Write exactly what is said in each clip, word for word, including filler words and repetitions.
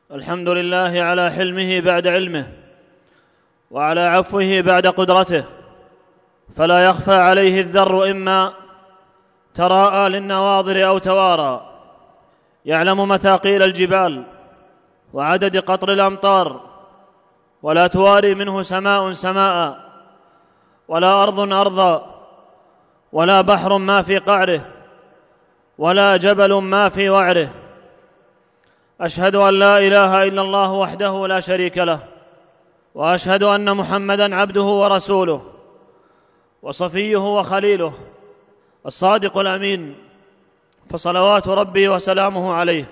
الحمد لله على حلمه بعد علمه، وعلى عفوه بعد قدرته، فلا يخفى عليه الذر إما تراءى للنواظر أو توارى. يعلم مثاقيل الجبال وعدد قطر الأمطار، ولا تواري منه سماء سماء، ولا أرض أرضا، ولا بحر ما في قعره، ولا جبل ما في وعره. أشهد أن لا إله إلا الله وحده لا شريك له، وأشهد أن محمدًا عبده ورسوله وصفيه وخليله الصادق الأمين، فصلوات ربي وسلامه عليه.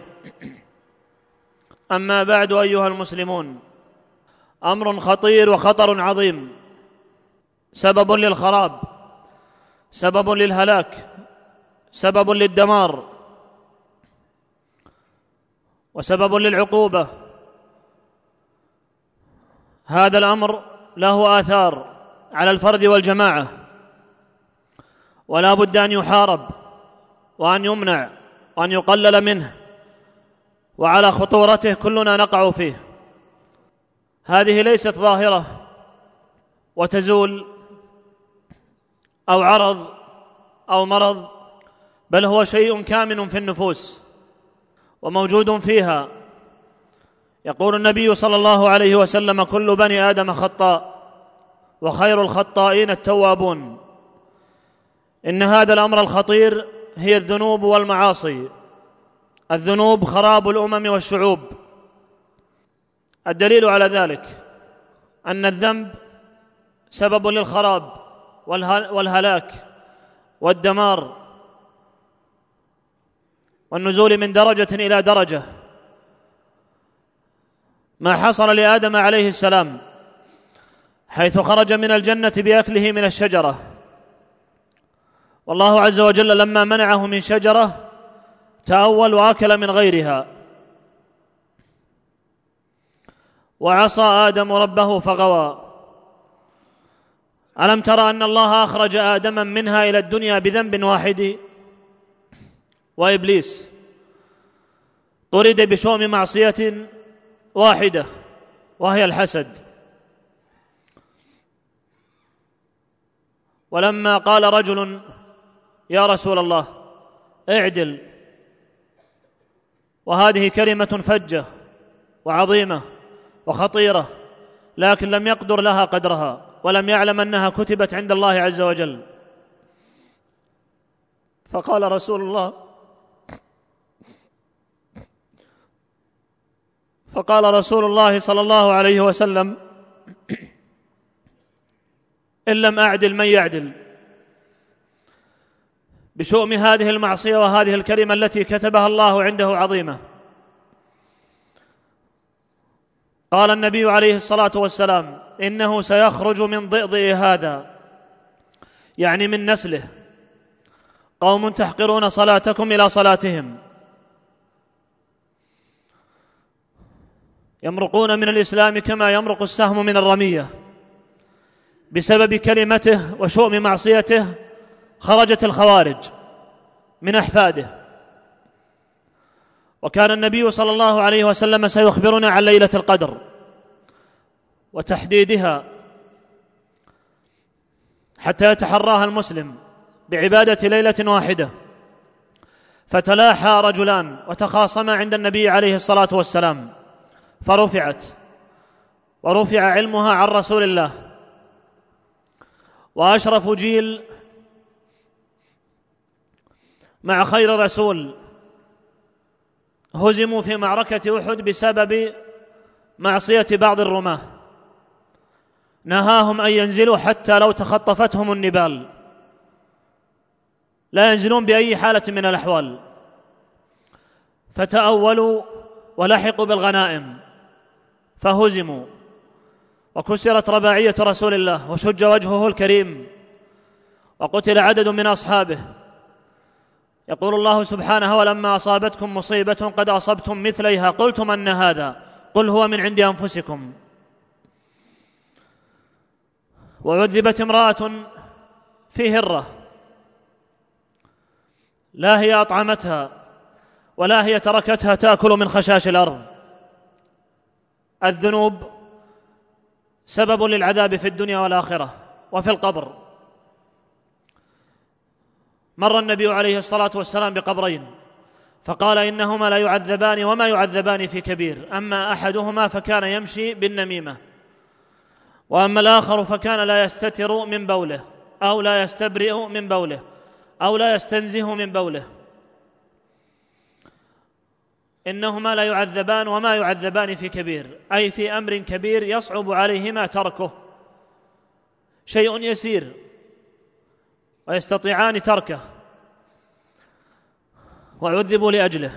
أما بعد، أيها المسلمون، أمر خطير وخطر عظيم، سبب للخراب، سبب للهلاك، سبب للدمار، وسبب للعقوبة. هذا الأمر له آثار على الفرد والجماعة، ولا بد أن يحارب وأن يمنع وأن يقلل منه، وعلى خطورته كلنا نقع فيه. هذه ليست ظاهرة وتزول أو عرض أو مرض، بل هو شيء كامن في النفوس وموجود فيها. يقول النبي صلى الله عليه وسلم: كل بني آدم خطاء، وخير الخطائين التوابون. إن هذا الأمر الخطير هي الذنوب والمعاصي. الذنوب خراب الأمم والشعوب. الدليل على ذلك أن الذنب سبب للخراب والهلاك والدمار والنزول من درجة إلى درجة. ما حصل لآدم عليه السلام حيث خرج من الجنة بأكله من الشجرة، والله عز وجل لما منعه من شجرة تأول وأكل من غيرها، وعصى آدم ربه فغوى. ألم تر أن الله أخرج آدم منها إلى الدنيا بذنب واحد؟ وإبليس طرد بشؤم معصية واحدة، وهي الحسد. ولما قال رجل: يا رسول الله اعدل، وهذه كلمة فجة وعظيمة وخطيرة، لكن لم يقدر لها قدرها، ولم يعلم أنها كتبت عند الله عز وجل. فقال رسول الله فقال رسول الله صلى الله عليه وسلم: إن لم أعدل من يعدل؟ بشؤم هذه المعصية وهذه الكلمة التي كتبها الله عنده عظيمة. قال النبي عليه الصلاة والسلام: إنه سيخرج من ضئضئ هذا، يعني من نسله، قوم تحقرون صلاتكم إلى صلاتهم، يمرقون من الإسلام كما يمرق السهم من الرمية. بسبب كلمته وشؤم معصيته خرجت الخوارج من أحفاده. وكان النبي صلى الله عليه وسلم سيخبرنا عن ليلة القدر وتحديدها حتى يتحراها المسلم بعبادة ليلة واحدة. فتلاحى رجلان وتخاصما عند النبي عليه الصلاة والسلام، فرفعت ورفع علمها عن رسول الله. وأشرف جيل مع خير رسول هزموا في معركة أحد بسبب معصية بعض الرماة، نهاهم أن ينزلوا حتى لو تخطفتهم النبال، لا ينزلون بأي حالة من الأحوال. فتأولوا ولحقوا بالغنائم فهزموا، وكسرت رباعية رسول الله، وشج وجهه الكريم، وقتل عدد من أصحابه. يقول الله سبحانه: ولما أصابتكم مصيبة قد أصبتم مثليها قلتم أن هذا، قل هو من عند أنفسكم. وعذبت امرأة في هرة، لا هي أطعمتها ولا هي تركتها تأكل من خشاش الأرض، الذنوب سبب للعذاب في الدنيا والآخرة وفي القبر. مر النبي عليه الصلاة والسلام بقبرين فقال إنهما لا يعذبان وما يعذبان في كبير، أما أحدهما فكان يمشي بالنميمة، وأما الآخر فكان لا يستتر من بوله أو لا يستبرئ من بوله أو لا يستنزه من بوله. إنهما لا يعذبان وما يعذبان في كبير، أي في أمر كبير يصعب عليهما تركه، شيء يسير ويستطيعان تركه وعذبوا لأجله.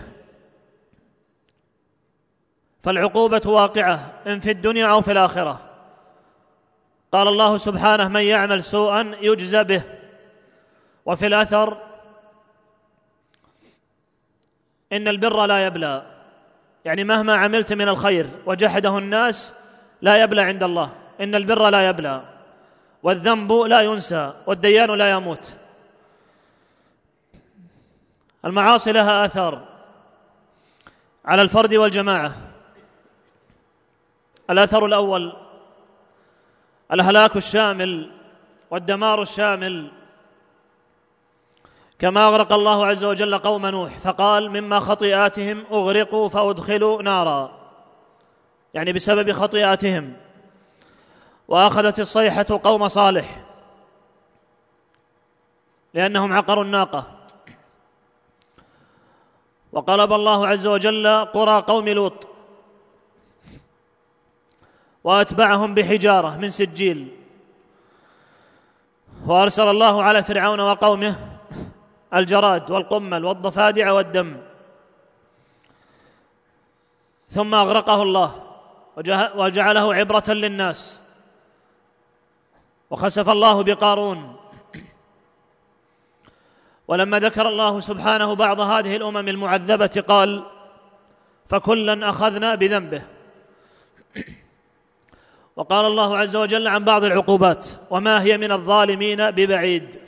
فالعقوبة واقعة إن في الدنيا أو في الآخرة. قال الله سبحانه: من يعمل سوءا يجزى به. وفي الأثر: إن البر لا يبلى، يعني مهما عملت من الخير وجحده الناس لا يبلى عند الله. إن البر لا يبلى، والذنب لا ينسى، والديان لا يموت. المعاصي لها آثار على الفرد والجماعة. الأثر الأول الهلاك الشامل والدمار الشامل، كما أغرق الله عز وجل قوم نوح فقال: مما خطيئاتهم أغرقوا فأدخلوا نارا، يعني بسبب خطيئاتهم. وأخذت الصيحة قوم صالح لأنهم عقروا الناقة. وقلب الله عز وجل قرى قوم لوط وأتبعهم بحجارة من سجيل. وأرسل الله على فرعون وقومه الجراد والقمل والضفادع والدم، ثم أغرقه الله وجعله عبرة للناس. وخسف الله بقارون. ولما ذكر الله سبحانه بعض هذه الأمم المعذبة قال: فكلا أخذنا بذنبه. وقال الله عز وجل عن بعض العقوبات: وما هي من الظالمين ببعيد.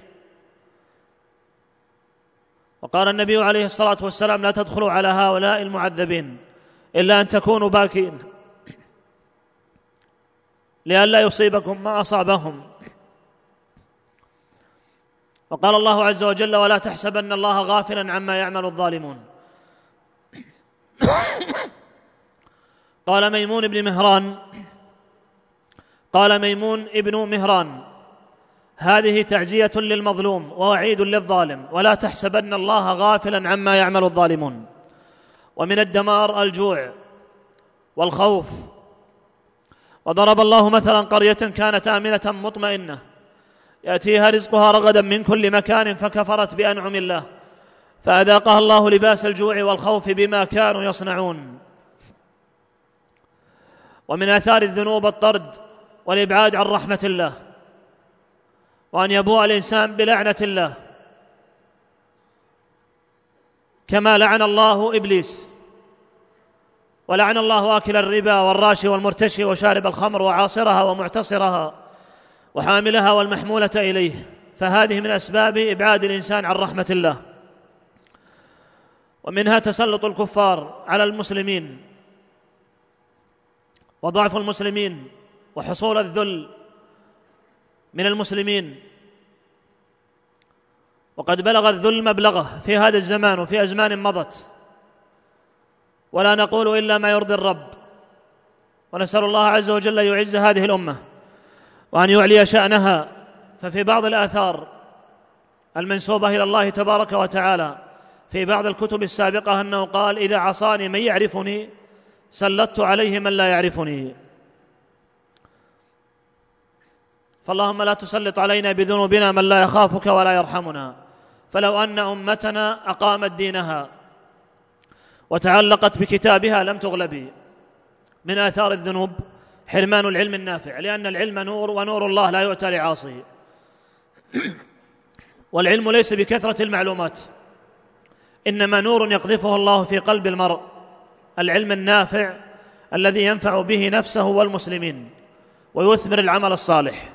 وقال النبي عليه الصلاة والسلام: لا تدخلوا على هؤلاء المعذبين إلا أن تكونوا باكين لئلا يصيبكم ما أصابهم. وقال الله عز وجل: ولا تحسبن الله غافلا عما يعمل الظالمون. قال ميمون بن مهران قال ميمون ابن مهران: هذه تعزية للمظلوم ووعيد للظالم، ولا تحسبن الله غافلا عما يعمل الظالمون. ومن الدمار الجوع والخوف. وضرب الله مثلا قرية كانت آمنة مطمئنة يأتيها رزقها رغدا من كل مكان فكفرت بأنعم الله فأذاقها الله لباس الجوع والخوف بما كانوا يصنعون. ومن آثار الذنوب الطرد والإبعاد عن رحمة الله، وأن يبوء الإنسان بلعنة الله، كما لعن الله إبليس، ولعن الله آكل الربا والراشي والمرتشي وشارب الخمر وعاصرها ومعتصرها وحاملها والمحمولة إليه. فهذه من أسباب إبعاد الإنسان عن رحمة الله. ومنها تسلط الكفار على المسلمين وضعف المسلمين وحصول الذل من المسلمين. وقد بلغ الذل مبلغه في هذا الزمان وفي أزمان مضت، ولا نقول إلا ما يرضي الرب. ونسأل الله عز وجل أن يعز هذه الأمة وأن يعلي شأنها. ففي بعض الآثار المنسوبة إلى الله تبارك وتعالى في بعض الكتب السابقة أنه قال: إذا عصاني من يعرفني سلطت عليه من لا يعرفني. فاللهم لا تسلط علينا بذنوبنا من لا يخافك ولا يرحمنا. فلو أن أمتنا أقامت دينها وتعلقت بكتابها لم تغلب. من آثار الذنوب حرمان العلم النافع، لأن العلم نور، ونور الله لا يؤتى لعاصي. والعلم ليس بكثرة المعلومات، إنما نور يقذفه الله في قلب المرء، العلم النافع الذي ينفع به نفسه والمسلمين ويثمر العمل الصالح.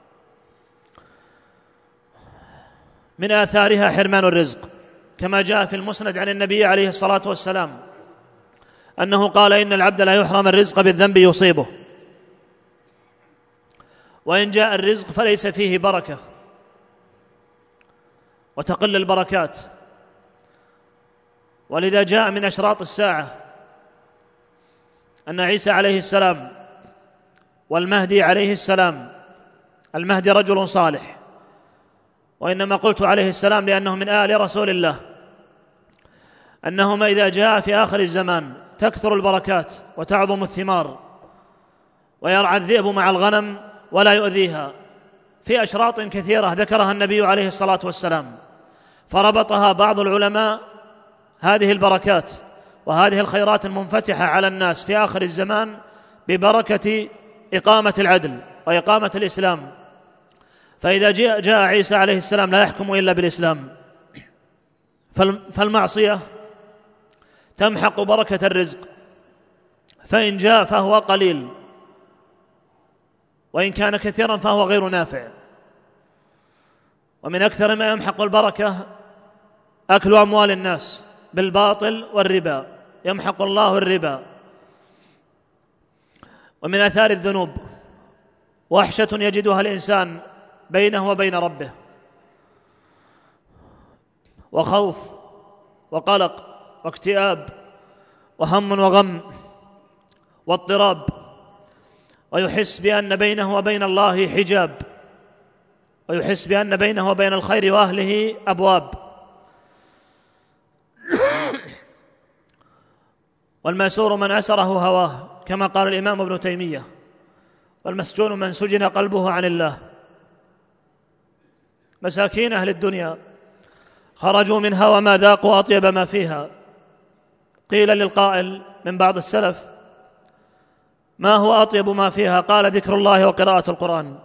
من آثارها حرمان الرزق، كما جاء في المسند عن النبي عليه الصلاة والسلام أنه قال: إن العبد لا يحرم الرزق بالذنب يصيبه، وإن جاء الرزق فليس فيه بركة وتقل البركات. ولذا جاء من أشراط الساعة أن عيسى عليه السلام والمهدي عليه السلام، المهدي رجل صالح، وإنما قلت عليه السلام لأنه من آل رسول الله، أنهما إذا جاء في آخر الزمان تكثر البركات وتعظم الثمار ويرعى الذئب مع الغنم ولا يؤذيها، في أشراط كثيرة ذكرها النبي عليه الصلاة والسلام، فربطها بعض العلماء هذه البركات وهذه الخيرات المنفتحة على الناس في آخر الزمان ببركة إقامة العدل وإقامة الإسلام. فإذا جاء عيسى عليه السلام لا يحكم إلا بالإسلام، فالمعصية تمحق بركة الرزق، فإن جاء فهو قليل، وإن كان كثيرا فهو غير نافع. ومن أكثر ما يمحق البركة أكل أموال الناس بالباطل والربا، يمحق الله الربا. ومن آثار الذنوب وحشة يجدها الإنسان بينه وبين ربه، وخوف وقلق واكتئاب وهم وغم واضطراب، ويحس بأن بينه وبين الله حجاب، ويحس بأن بينه وبين الخير وأهله أبواب. والمأسور من أسره هواه، كما قال الإمام ابن تيمية، والمسجون من سجن قلبه عن الله. مساكين أهل الدنيا خرجوا منها وما ذاقوا أطيب ما فيها. قيل للقائل من بعض السلف: ما هو أطيب ما فيها؟ قال: ذكر الله وقراءة القرآن.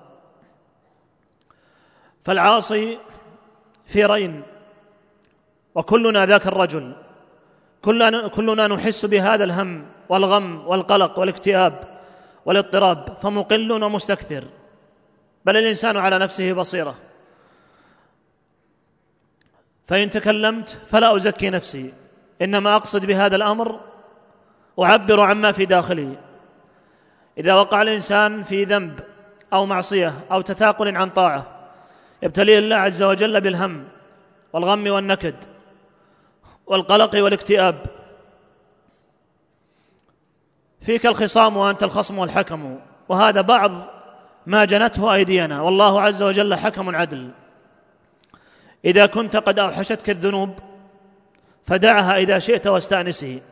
فالعاصي في رين، وكلنا ذاك الرجل، كلنا, كلنا نحس بهذا الهم والغم والقلق والاكتئاب والاضطراب، فمقل ومستكثر، بل الإنسان على نفسه بصيرة. فإن تكلمت فلا أزكي نفسي، إنما أقصد بهذا الأمر أعبر عما في داخلي. إذا وقع الإنسان في ذنب أو معصية أو تثاقل عن طاعة، يبتليه الله عز وجل بالهم والغم والنكد والقلق والاكتئاب. فيك الخصام وأنت الخصم والحكم، وهذا بعض ما جنته أيدينا، والله عز وجل حكم عدل. إذا كنت قد أوحشتك الذنوب فدعها إذا شئت واستأنسه.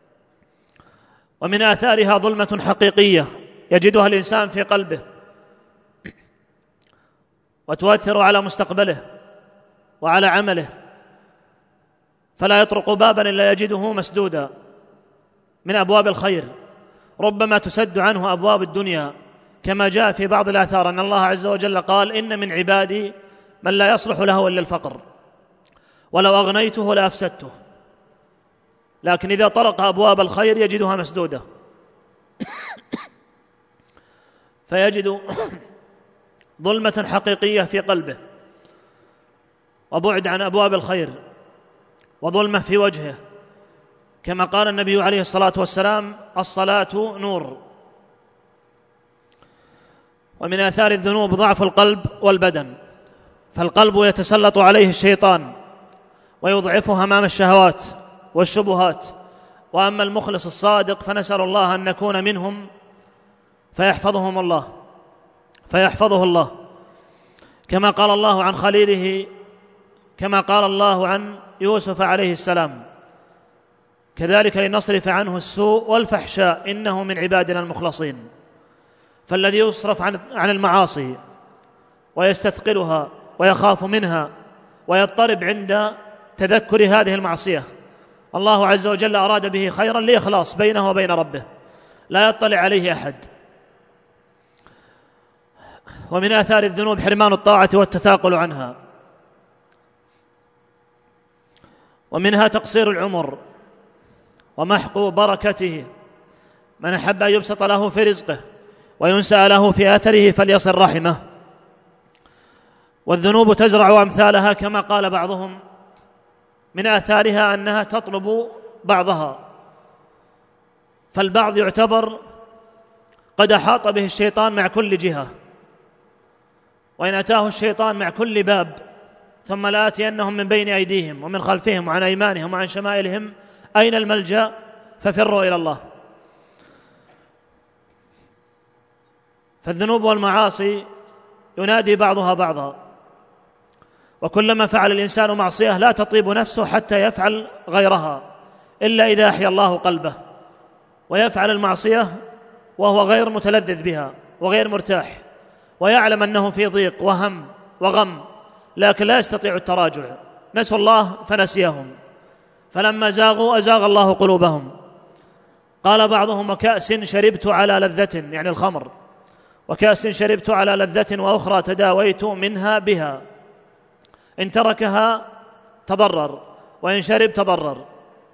ومن آثارها ظلمة حقيقية يجدها الإنسان في قلبه، وتؤثر على مستقبله وعلى عمله، فلا يطرق بابا إلا يجده مسدودا من أبواب الخير، ربما تسد عنه أبواب الدنيا، كما جاء في بعض الآثار أن الله عز وجل قال: إن من عبادي من لا يصلح له إلا الفقر، ولو أغنيته لأفسدته. لكن إذا طرق أبواب الخير يجدها مسدودة، فيجد ظلمة حقيقية في قلبه، وبعد عن أبواب الخير، وظلمة في وجهه، كما قال النبي عليه الصلاة والسلام: الصلاة نور. ومن آثار الذنوب ضعف القلب والبدن، فالقلب يتسلط عليه الشيطان ويضعفه أمام الشهوات والشبهات. وأما المخلص الصادق فنسأل الله أن نكون منهم فيحفظهم الله فيحفظه الله، كما قال الله عن خليله، كما قال الله عن يوسف عليه السلام: كذلك لنصرف عنه السوء والفحشاء إنه من عبادنا المخلصين. فالذي يصرف عن عن المعاصي ويستثقلها ويخاف منها ويضطرب عند تذكر هذه المعصية، الله عز وجل أراد به خيرا لإخلاص بينه وبين ربه، لا يطلع عليه أحد. ومن آثار الذنوب حرمان الطاعة والتثاقل عنها، ومنها تقصير العمر ومحق بركته. من أحب أن يبسط له في رزقه وينسأ له في آثره فليصل رحمه. والذنوب تزرع أمثالها، كما قال بعضهم: من آثارها أنها تطلب بعضها، فالبعض يعتبر قد أحاط به الشيطان مع كل جهة، وإن أتاه الشيطان مع كل باب ثم لآتينهم من بين أيديهم ومن خلفهم وعن أيمانهم وعن شمائلهم أين الملجأ؟ ففروا إلى الله. فالذنوب والمعاصي ينادي بعضها بعضا، وكلما فعل الإنسان معصية لا تطيب نفسه حتى يفعل غيرها إلا إذا أحيا الله قلبه، ويفعل المعصية وهو غير متلذذ بها وغير مرتاح، ويعلم أنه في ضيق وهم وغم، لكن لا يستطيع التراجع. نسوا الله فنسيهم، فلما زاغوا أزاغ الله قلوبهم. قال بعضهم: وكأس شربت على لذة، يعني الخمر، وكأس شربت على لذة وأخرى تداويت منها بها، إن تركها تضرر وإن شرب تضرر.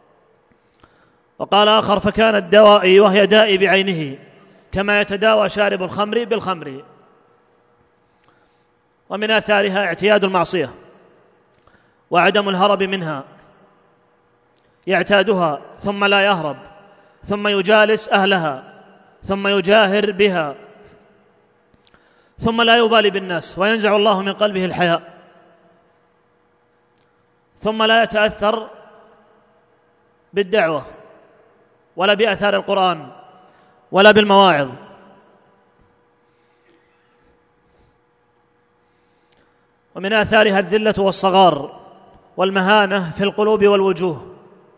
وقال آخر: فكانت دوائي وهي دائي بعينه، كما يتداوى شارب الخمر بالخمر. ومن آثارها اعتياد المعصية وعدم الهرب منها، يعتادها ثم لا يهرب، ثم يجالس أهلها، ثم يجاهر بها، ثم لا يبالي بالناس وينزع الله من قلبه الحياء، ثم لا يتأثر بالدعوة ولا بأثار القرآن ولا بالمواعظ. ومن آثارها الذلة والصغار والمهانة في القلوب والوجوه.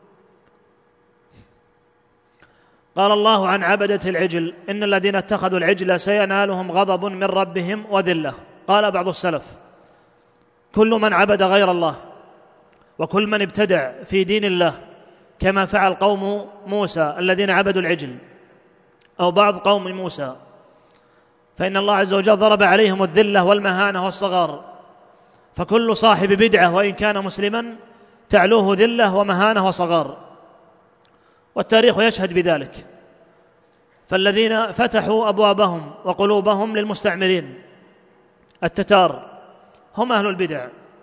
قال الله عن عبدة العجل: إن الذين اتخذوا العجل سينالهم غضب من ربهم وذلة. قال بعض السلف: كل من عبد غير الله وكل من ابتدع في دين الله، كما فعل قوم موسى الذين عبدوا العجل أو بعض قوم موسى، فإن الله عز وجل ضرب عليهم الذلة والمهانة والصغار. فكل صاحب بدعة وإن كان مسلما تعلوه ذلة ومهانة وصغار، والتاريخ يشهد بذلك. فالذين فتحوا أبوابهم وقلوبهم للمستعمرين التتار هم أهل البدع،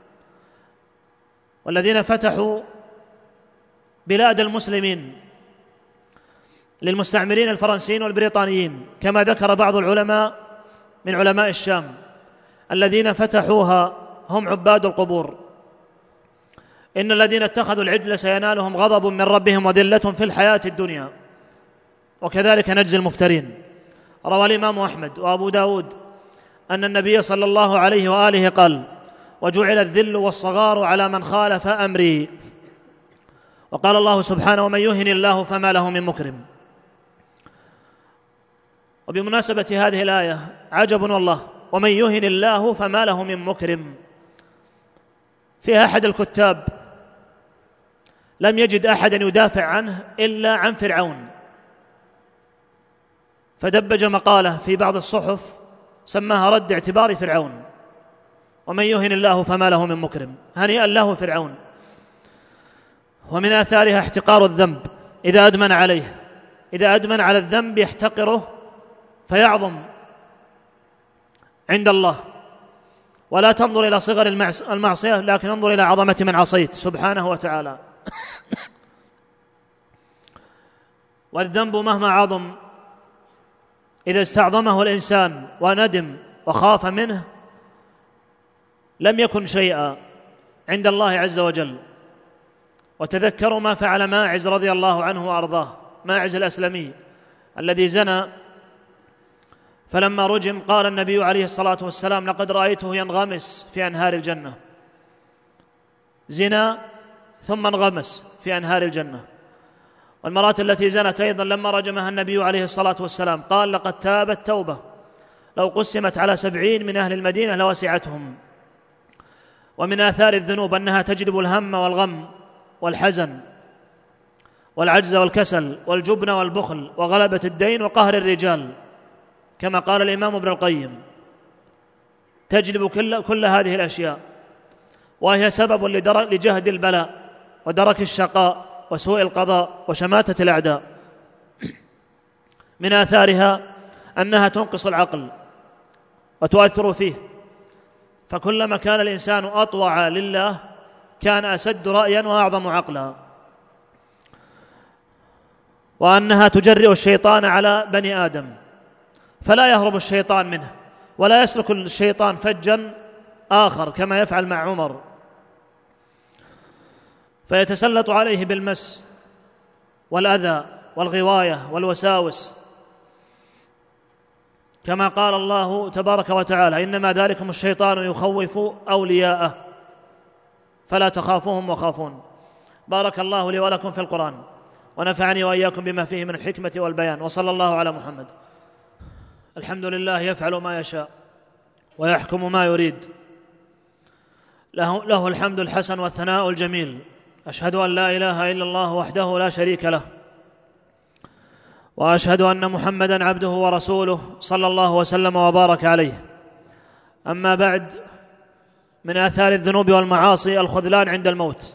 والذين فتحوا بلاد المسلمين للمستعمرين الفرنسيين والبريطانيين، كما ذكر بعض العلماء من علماء الشام الذين فتحوها هم عباد القبور. إن الذين اتخذوا العجل سينالهم غضب من ربهم وذلة في الحياة الدنيا، وكذلك نجزي المفترين. روى الإمام أحمد وأبو داود أن النبي صلى الله عليه وآله قال: وجعل الذل والصغار على من خالف أمري. وقال الله سبحانه: ومن يهن الله فما له من مكرم. وبمناسبة هذه الآية عجب والله، ومن يهن الله فما له من مكرم، فيها أحد الكتاب لم يجد أحدا يدافع عنه إلا عن فرعون، فدبج مقالة في بعض الصحف سماها رد اعتبار فرعون: ومن يهن الله فما له من مكرم، هنيئا له فرعون. ومن آثارها احتقار الذنب إذا أدمن عليه، إذا أدمن على الذنب يحتقره فيعظم عند الله، ولا تنظر إلى صغر المعصية لكن انظر إلى عظمة من عصيت سبحانه وتعالى. والذنب مهما عظم إذا استعظمه الإنسان وندم وخاف منه لم يكن شيئا عند الله عز وجل. وتذكروا ما فعل ماعز رضي الله عنه وأرضاه، ماعز الأسلمي الذي زنى، فلما رجم قال النبي عليه الصلاة والسلام: لقد رأيته ينغمس في أنهار الجنة. زنا ثم انغمس في أنهار الجنة. والمرأة التي زنت أيضا لما رجمها النبي عليه الصلاة والسلام قال: لقد تابت توبة لو قسمت على سبعين من أهل المدينة لوسعتهم. ومن آثار الذنوب أنها تجلب الهم والغم والحزن والعجز والكسل والجبن والبخل وغلبة الدين وقهر الرجال، كما قال الإمام ابن القيم: تجلب كل, كل هذه الأشياء، وهي سبب لجهد البلاء ودرك الشقاء وسوء القضاء وشماتة الأعداء. من آثارها أنها تنقص العقل وتؤثر فيه، فكلما كان الإنسان أطوع لله كان أسد رأيا وأعظم عقلا. وأنها تجرئ الشيطان على بني آدم، فلا يهرب الشيطان منه ولا يسلك الشيطان فجا آخر كما يفعل مع عمر، فيتسلط عليه بالمس والأذى والغواية والوساوس، كما قال الله تبارك وتعالى: إنما ذلكم الشيطان يخوف أولياءه فلا تخافوهم وخافون. بارك الله لي ولكم في القرآن، ونفعني وإياكم بما فيه من الحكمة والبيان، وصلى الله على محمد. الحمد لله يفعل ما يشاء ويحكم ما يريد، له, له الحمد الحسن والثناء الجميل. أشهد أن لا إله إلا الله وحده لا شريك له، وأشهد أن محمدًا عبده ورسوله صلى الله وسلم وبارك عليه. أما بعد، من آثار الذنوب والمعاصي الخذلان عند الموت،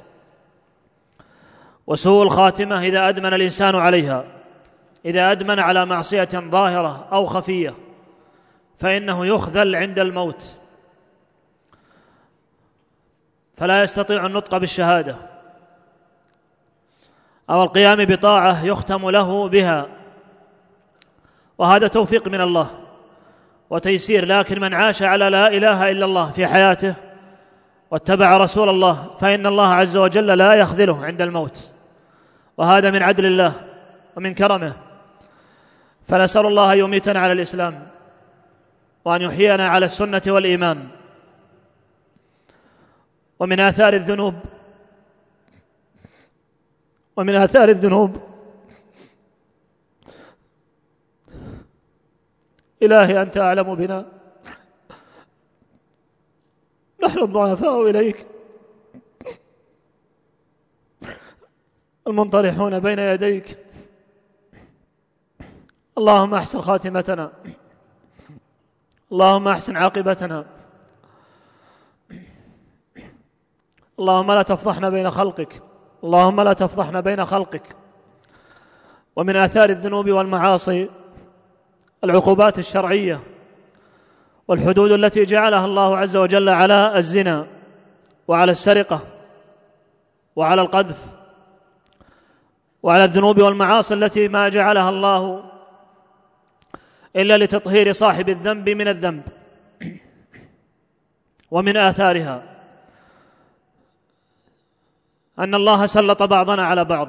وسوء الخاتمة إذا أدمن الإنسان عليها. إذا أدمن على معصية ظاهرة أو خفية فإنه يخذل عند الموت، فلا يستطيع النطق بالشهادة أو القيام بطاعة يختم له بها، وهذا توفيق من الله وتيسير. لكن من عاش على لا إله إلا الله في حياته واتبع رسول الله فإن الله عز وجل لا يخذله عند الموت، وهذا من عدل الله ومن كرمه. فنسأل الله أن يميتنا على الإسلام وأن يحيينا على السنة والإيمان. ومن آثار الذنوب ومن آثار الذنوب إلهي أنت أعلم بنا، نحن الضعفاء إليك المنطرحون بين يديك. اللهم أحسن خاتمتنا، اللهم أحسن عاقبتنا، اللهم لا تفضحنا بين خلقك، اللهم لا تفضحنا بين خلقك. ومن آثار الذنوب والمعاصي العقوبات الشرعية والحدود التي جعلها الله عز وجل على الزنا وعلى السرقة وعلى القذف وعلى الذنوب والمعاصي التي ما جعلها الله إلا لتطهير صاحب الذنب من الذنب. ومن آثارها أن الله سلط بعضنا على بعض،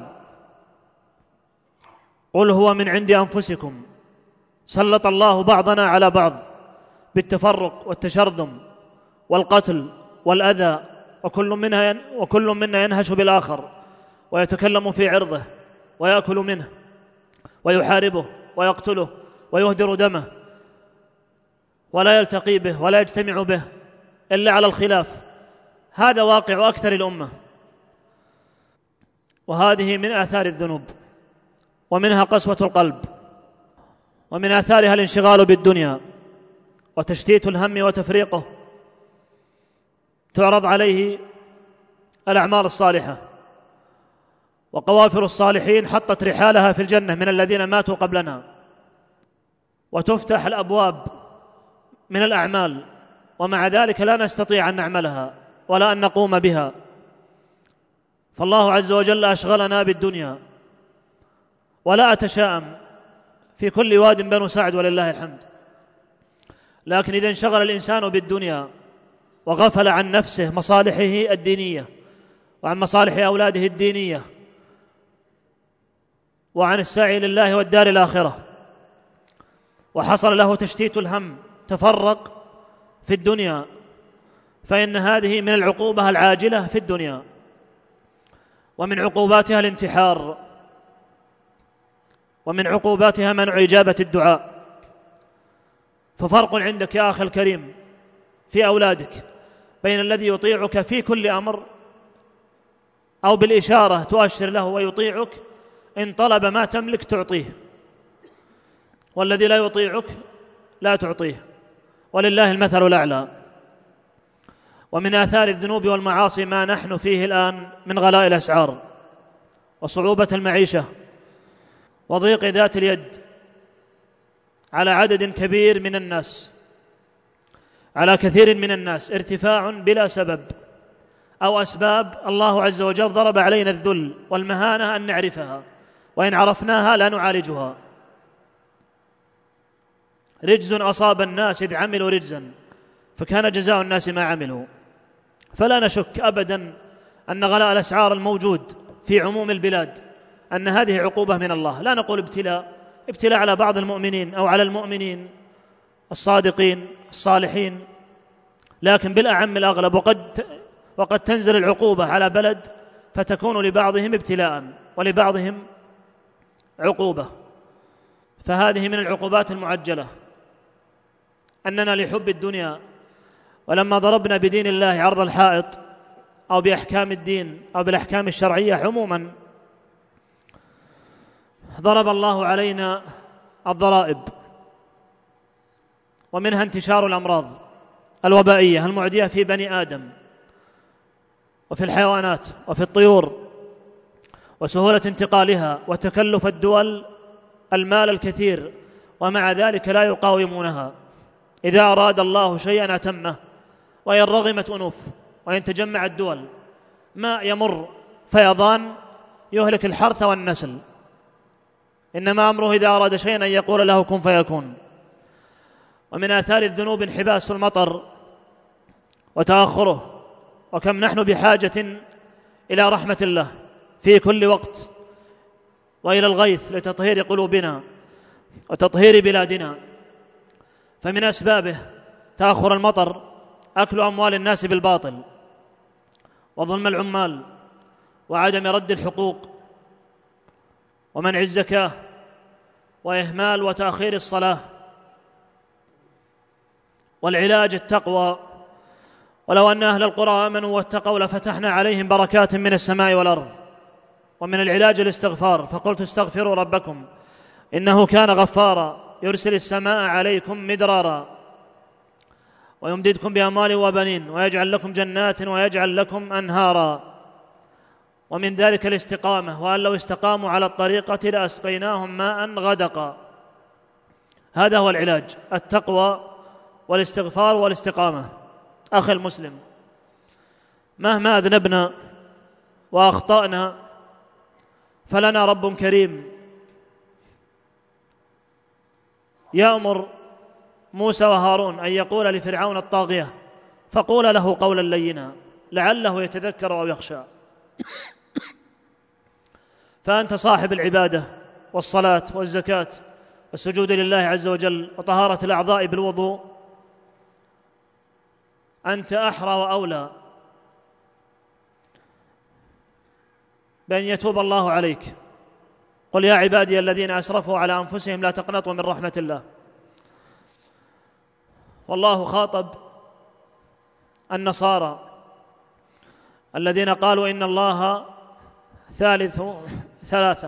قل هو من عند أنفسكم. سلط الله بعضنا على بعض بالتفرق والتشرذم والقتل والأذى، وكل منها وكل منا ينهش بالآخر ويتكلم في عرضه ويأكل منه ويحاربه ويقتله ويهدر دمه، ولا يلتقي به ولا يجتمع به إلا على الخلاف. هذا واقع أكثر الأمة، وهذه من آثار الذنوب، ومنها قسوة القلب، ومن آثارها الانشغال بالدنيا وتشتيت الهم وتفريقه. تعرض عليه الأعمال الصالحة، وقوافل الصالحين حطت رحالها في الجنة من الذين ماتوا قبلنا، وتفتح الأبواب من الأعمال، ومع ذلك لا نستطيع أن نعملها ولا أن نقوم بها. فالله عز وجل أشغلنا بالدنيا، ولا أتشاءم في كل واد بنو سعد ولله الحمد. لكن إذا انشغل الإنسان بالدنيا وغفل عن نفسه مصالحه الدينية وعن مصالح أولاده الدينية وعن السعي لله والدار الآخرة، وحصل له تشتيت الهم، تفرق في الدنيا، فإن هذه من العقوبة العاجلة في الدنيا. ومن عقوباتها الانتحار، ومن عقوباتها منع إجابة الدعاء. ففرق عندك يا أخي الكريم في أولادك بين الذي يطيعك في كل أمر أو بالإشارة تؤشر له ويطيعك إن طلب ما تملك تعطيه، والذي لا يطيعك لا تعطيه، ولله المثل الأعلى. ومن آثار الذنوب والمعاصي ما نحن فيه الآن من غلاء الأسعار وصعوبة المعيشة وضيق ذات اليد على عدد كبير من الناس، على كثير من الناس، ارتفاع بلا سبب أو أسباب. الله عز وجل ضرب علينا الذل والمهانة أن نعرفها وإن عرفناها لا نعالجها. رجز أصاب الناس إذ عملوا رجزا فكان جزاء الناس ما عملوا. فلا نشك أبدا أن غلاء الأسعار الموجود في عموم البلاد أن هذه عقوبة من الله. لا نقول ابتلاء ابتلاء على بعض المؤمنين أو على المؤمنين الصادقين الصالحين، لكن بالأعم الأغلب. وقد وقد تنزل العقوبة على بلد فتكون لبعضهم ابتلاء ولبعضهم عقوبة. فهذه من العقوبات المعجلة، أننا لحب الدنيا ولما ضربنا بدين الله عرض الحائط أو بأحكام الدين أو بالأحكام الشرعية عموما، ضرب الله علينا الضرائب، ومنها انتشار الأمراض الوبائية المعدية في بني آدم وفي الحيوانات وفي الطيور، وسهولة انتقالها، وتكلف الدول المال الكثير، ومع ذلك لا يقاومونها. إذا أراد الله شيئا أتمه، وإن رغمت أنوف وإن تجمع الدول ما يمر فيضان يهلك الحرث والنسل. إنما أمره إذا أراد شيئا أن يقول له كن فيكون. ومن آثار الذنوب انحباس المطر وتأخره، وكم نحن بحاجة إلى رحمة الله في كل وقت وإلى الغيث لتطهير قلوبنا وتطهير بلادنا. فمن أسبابه تأخر المطر أكل أموال الناس بالباطل، وظلم العمال، وعدم رد الحقوق، ومنع الزكاة، وإهمال وتأخير الصلاة. والعلاج التقوى، ولو أن أهل القرى آمنوا واتقوا لفتحنا عليهم بركات من السماء والأرض. ومن العلاج الاستغفار، فقلت استغفروا ربكم إنه كان غفارا يرسل السماء عليكم مدرارا ويمددكم بأموال وبنين ويجعل لكم جنات ويجعل لكم أنهارا. ومن ذلك الاستقامة، وأن لو استقاموا على الطريقة لأسقيناهم ماء غدقا. هذا هو العلاج، التقوى والاستغفار والاستقامة. أخي المسلم، مهما أذنبنا وأخطأنا فلنا رب كريم يأمر موسى وهارون أن يقول لفرعون الطاغية فقول له قولا لينا لعله يتذكر أو يخشى. فأنت صاحب العبادة والصلاة والزكاة والسجود لله عز وجل وطهارة الأعضاء بالوضوء، أنت أحرى وأولى بأن يتوب الله عليك. قل يا عبادي الذين أسرفوا على أنفسهم لا تقنطوا من رحمة الله. والله خاطب النصارى الذين قالوا إن الله ثالث ثلاثة،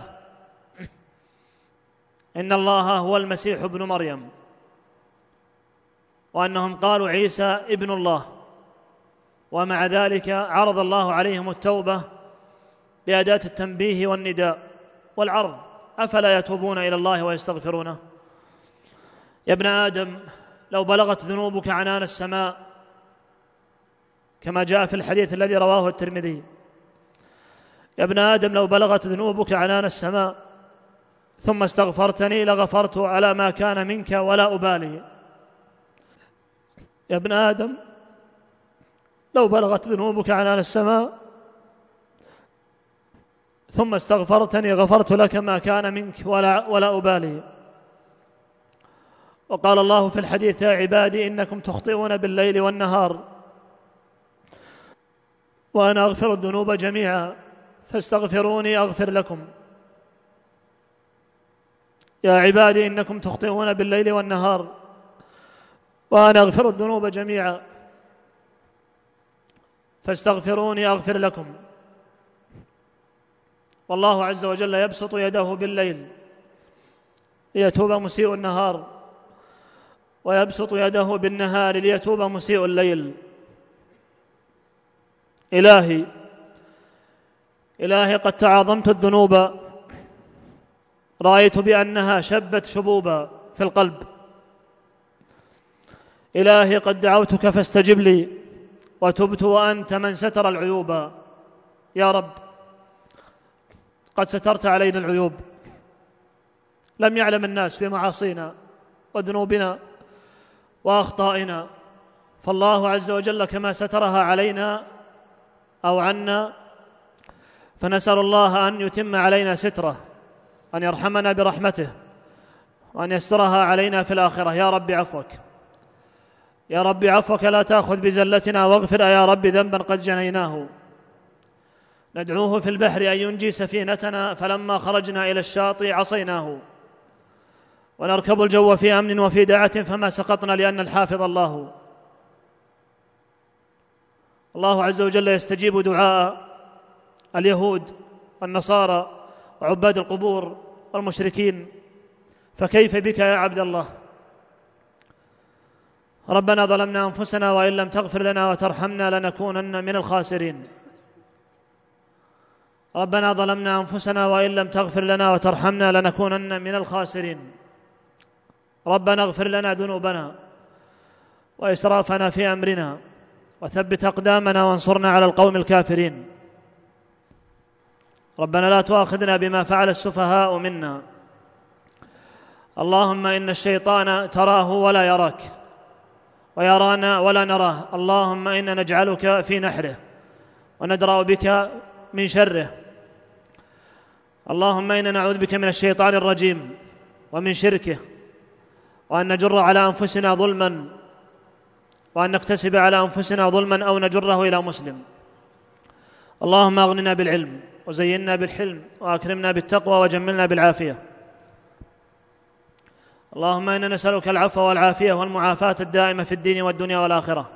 إن الله هو المسيح ابن مريم، وأنهم قالوا عيسى ابن الله. ومع ذلك عرض الله عليهم التوبة بأداة التنبيه والنداء والعرض، أفلا يتوبون إلى الله ويستغفرونه؟ يا ابن آدم لو بلغت ذنوبك عنان السماء، كما جاء في الحديث الذي رواه الترمذي، يا ابن آدم لو بلغت ذنوبك عنان السماء ثم استغفرتني لغفرت على ما كان منك ولا أبالي. يا ابن آدم لو بلغت ذنوبك عنان السماء ثم استغفرتني غفرت لك ما كان منك ولا, ولا أبالي. وقال الله في الحديث يا عبادي إنكم تخطئون بالليل والنهار وأنا أغفر الذنوب جميعا فاستغفروني أغفر لكم. يا عبادي إنكم تخطئون بالليل والنهار وأنا أغفر الذنوب جميعا فاستغفروني أغفر لكم. والله عز وجل يبسط يده بالليل ليتوب مسيء النهار، ويبسط يده بالنهار ليتوب مسيء الليل. إلهي إلهي قد تعاظمت الذنوب، رأيت بأنها شبت شبوبا في القلب. إلهي قد دعوتك فاستجب لي، وتبت وأنت من ستر العيوب. يا رب قد سترت علينا العيوب لم يعلم الناس بمعاصينا وذنوبنا وأخطائنا، فالله عز وجل كما سترها علينا أو عنا، فنسأل الله أن يتم علينا ستره، أن يرحمنا برحمته، وأن يسترها علينا في الآخرة. يا رب عفوك، يا رب عفوك، لا تأخذ بزلتنا، واغفر يا رب ذنبا قد جنيناه. ندعوه في البحر أن ينجي سفينتنا، فلما خرجنا إلى الشاطئ عصيناه. ونركب الجو في أمن وفي داعة، فما سقطنا لأن الحافظ الله. الله عز وجل يستجيب دعاء اليهود والنصارى وعباد القبور والمشركين، فكيف بك يا عبد الله؟ ربنا ظلمنا أنفسنا وإن لم تغفر لنا وترحمنا لنكونن من الخاسرين. ربنا ظلمنا أنفسنا وإن لم تغفر لنا وترحمنا لنكونن من الخاسرين. ربنا اغفر لنا ذنوبنا وإسرافنا في أمرنا، وثبت أقدامنا وانصرنا على القوم الكافرين. ربنا لا تؤاخذنا بما فعل السفهاء منا. اللهم إن الشيطان تراه ولا يراك، ويرانا ولا نراه. اللهم إنا نجعلك في نحره وندرأ بك من شره. اللهم إنا نعوذ بك من الشيطان الرجيم ومن شركه، وأن نجر على أنفسنا ظلما، وأن نكتسب على أنفسنا ظلما أو نجره إلى مسلم. اللهم أغننا بالعلم، وزينا بالحلم، وأكرمنا بالتقوى، وجملنا بالعافية. اللهم إنا نسألك العفو والعافية والمعافاة الدائمة في الدين والدنيا والآخرة.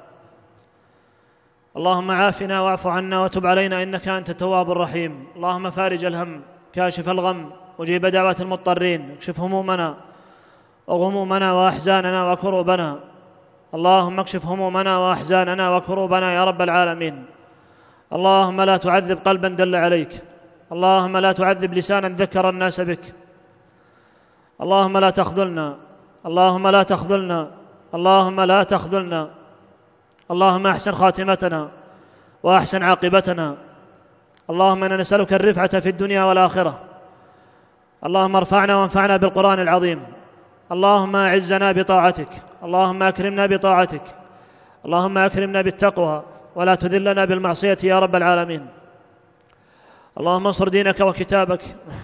اللهم عافنا واعف عنا وتب علينا إنك أنت التواب الرحيم. اللهم فارج الهم، كاشف الغم، مجيب دعوة المضطرين، اكشف همومنا وغمومنا وأحزاننا وكروبنا. اللهم اكشف همومنا وأحزاننا وكروبنا يا رب العالمين. اللهم لا تعذب قلبا دل عليك، اللهم لا تعذب لسانا ذكر الناس بك. اللهم لا تخذلنا، اللهم لا تخذلنا، اللهم لا تخذلنا. اللهم أحسن خاتمتنا وأحسن عاقبتنا. اللهم إنا نسألك الرفعة في الدنيا والآخرة. اللهم ارفعنا وانفعنا بالقرآن العظيم. اللهم أعزنا بطاعتك، اللهم أكرمنا بطاعتك، اللهم أكرمنا بالتقوى، ولا تذلنا بالمعصية يا رب العالمين. اللهم انصر دينك وكتابك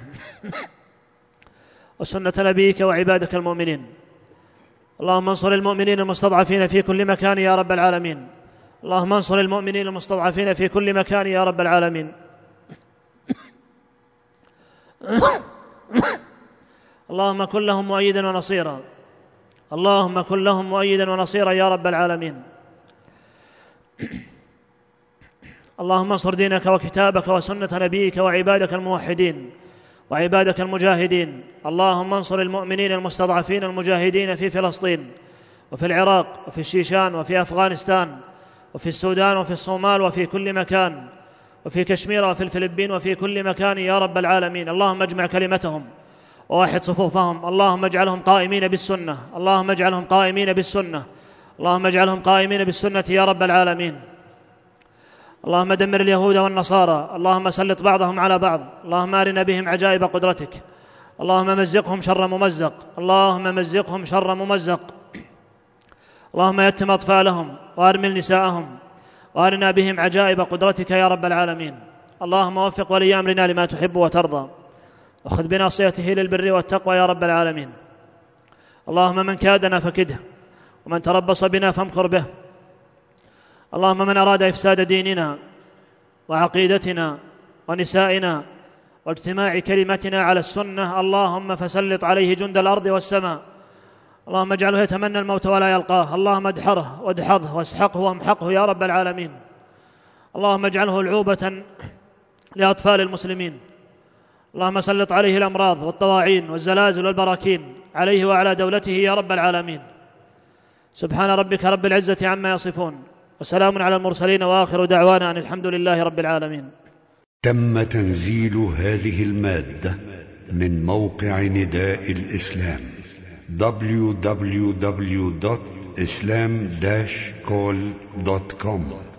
وسنة نبيك وعبادك المؤمنين. اللهم انصر المؤمنين المستضعفين في كل مكان يا رب العالمين. اللهم انصر المؤمنين المستضعفين في كل مكان يا رب العالمين. اللهم كن لهم مؤيدا ونصيرا، اللهم كن لهم مؤيدا ونصيرا يا رب العالمين. اللهم انصر دينك وكتابك وسنة نبيك وعبادك الموحدين وعبادك المجاهدين. اللهم انصر المؤمنين المستضعفين المجاهدين في فلسطين وفي العراق وفي الشيشان وفي أفغانستان وفي السودان وفي الصومال وفي كل مكان، وفي كشمير وفي الفلبين وفي كل مكان يا رب العالمين. اللهم اجمع كلمتهم وواحد صفوفهم. اللهم اجعلهم قائمين بالسنة، اللهم اجعلهم قائمين بالسنة، اللهم اجعلهم قائمين بالسنة يا رب العالمين. اللهم دمر اليهود والنصارى، اللهم سلط بعضهم على بعض، اللهم أرنا بهم عجائب قدرتك. اللهم مزقهم شر ممزق، اللهم مزقهم شر ممزق. اللهم يتم أطفالهم وأرمل نساءهم، وأرنا بهم عجائب قدرتك يا رب العالمين. اللهم وفق ولي أمرنا لما تحب وترضى، وخذ بناصيته للبر والتقوى يا رب العالمين. اللهم من كادنا فكده، ومن تربص بنا فامكر به. اللهم من أراد إفساد ديننا وعقيدتنا ونسائنا واجتماع كلمتنا على السنة، اللهم فسلط عليه جند الأرض والسماء. اللهم اجعله يتمنى الموت ولا يلقاه. اللهم ادحره وادحضه واسحقه وامحقه يا رب العالمين. اللهم اجعله العوبة لأطفال المسلمين. اللهم سلط عليه الأمراض والطواعين والزلازل والبراكين، عليه وعلى دولته يا رب العالمين. سبحان ربك رب العزة عما يصفون، وسلام على المرسلين، وآخر دعوانا أن الحمد لله رب العالمين. تم تنزيل هذه المادة من موقع نداء الإسلام دبليو دبليو دبليو دوت إسلام داش كول دوت كوم.